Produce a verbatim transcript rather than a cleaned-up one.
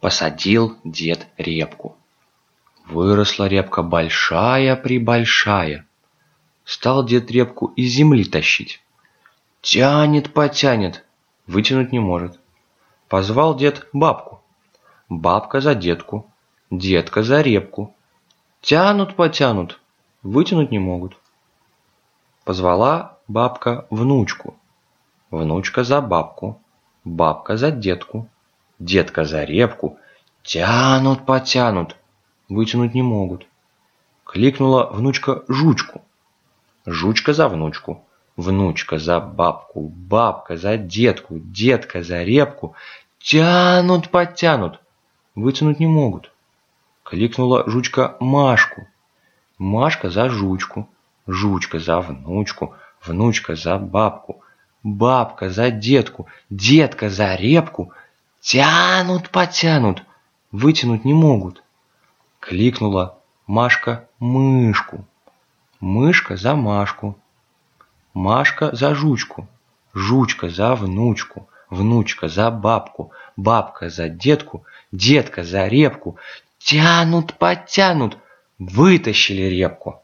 Посадил дед репку. Выросла репка большая-пребольшая. Стал дед репку из земли тащить. Тянет-потянет, вытянуть не может. Позвал дед бабку. Бабка за детку, детка за репку. Тянут-потянут, вытянуть не могут. Позвала бабка внучку. Внучка за бабку, бабка за детку, детка за репку. Тянут-потянут, вытянуть не могут. Кликнула внучка жучку. Жучка за внучку, внучка за бабку, бабка за детку, детка за репку. Тянут-потянут, вытянуть не могут. Кликнула жучка Машку. Машка за жучку, жучка за внучку, внучка за бабку, бабка за детку, детка за репку. Тянут-потянут, вытянуть не могут. Кликнула Машка мышку. Мышка за Машку, Машка за жучку, жучка за внучку, внучка за бабку, бабка за детку, детка за репку. Тянут-потянут, вытащили репку.